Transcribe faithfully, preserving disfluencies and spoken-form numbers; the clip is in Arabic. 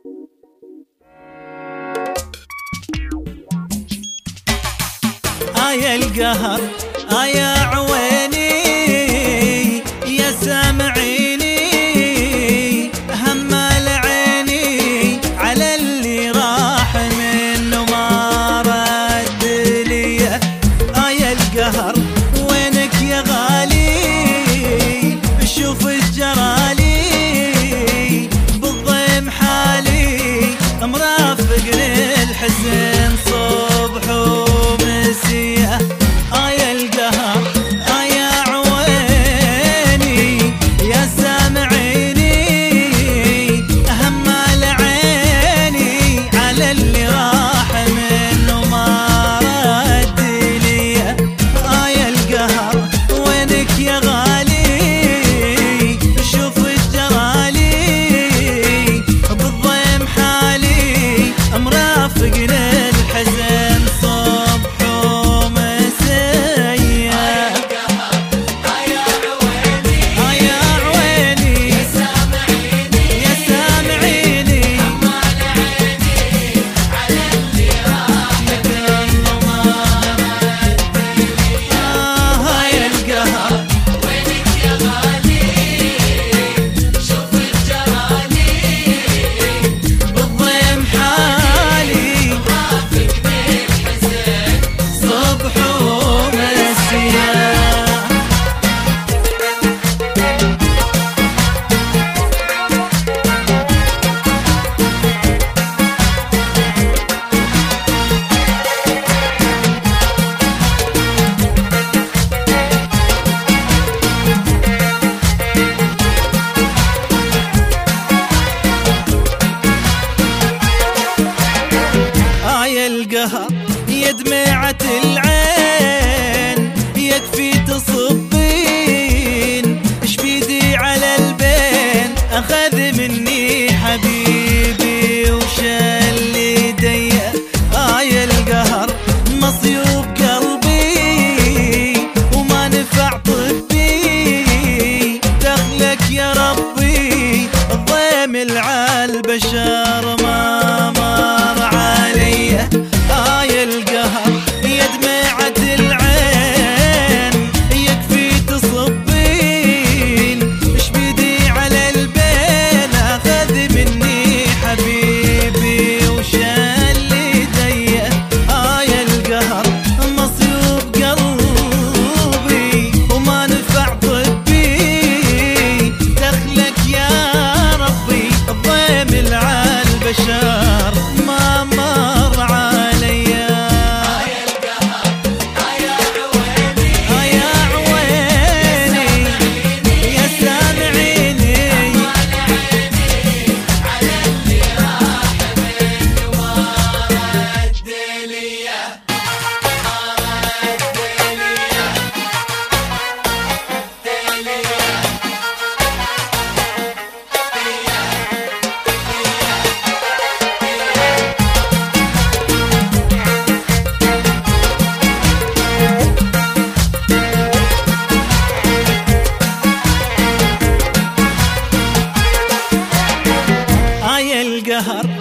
آيا القهر آيا عويني يا سامعيني همال عيني على اللي راح منه ما رد لي. آيا القهر وينك يا غالي شوف الجرالي بالضيم حالي مرافق للحزن صبح ومسيه. آيا القهر آيا عويني يا سامعيني همال عيني على اللي راح منه ما رد لي. آيا القهر وينك يا غالي شوف الجرالي بالضيم حالي مرافق للحزن صبح ومسيه. آيا عويني آيا عويني يا سامعيني يا سامعيني همال عيني على اللي راح منه ما رد لي. آيا القهر وينك يا غالي شوف الجرالي بالضيم حالي مرافق للحزن صبح ومسيه. آيا القهر يا دمعة العين يكفي تصبين اش بيدي على البين اخذ مني حبيبي وشل يدي. آيا القهر مصيوب قلبي وما نفع طبي دخلك يا ربي الضيم عالبشر ما مر علي. آيا القهر يا دمعة العين يكفي تصبين اش بيدي على البين اخذ مني حبيبي وشل يدي. آيا القهر مصيوب قلبي وما نفع طبي دخلك يا ربي الضيم العالبشر ما مر علي. آيا القهر آيا عويني آيا عويني يا سامعيني همال عيني على اللي راح منه ما رد لي ما رد لي. آيا القهر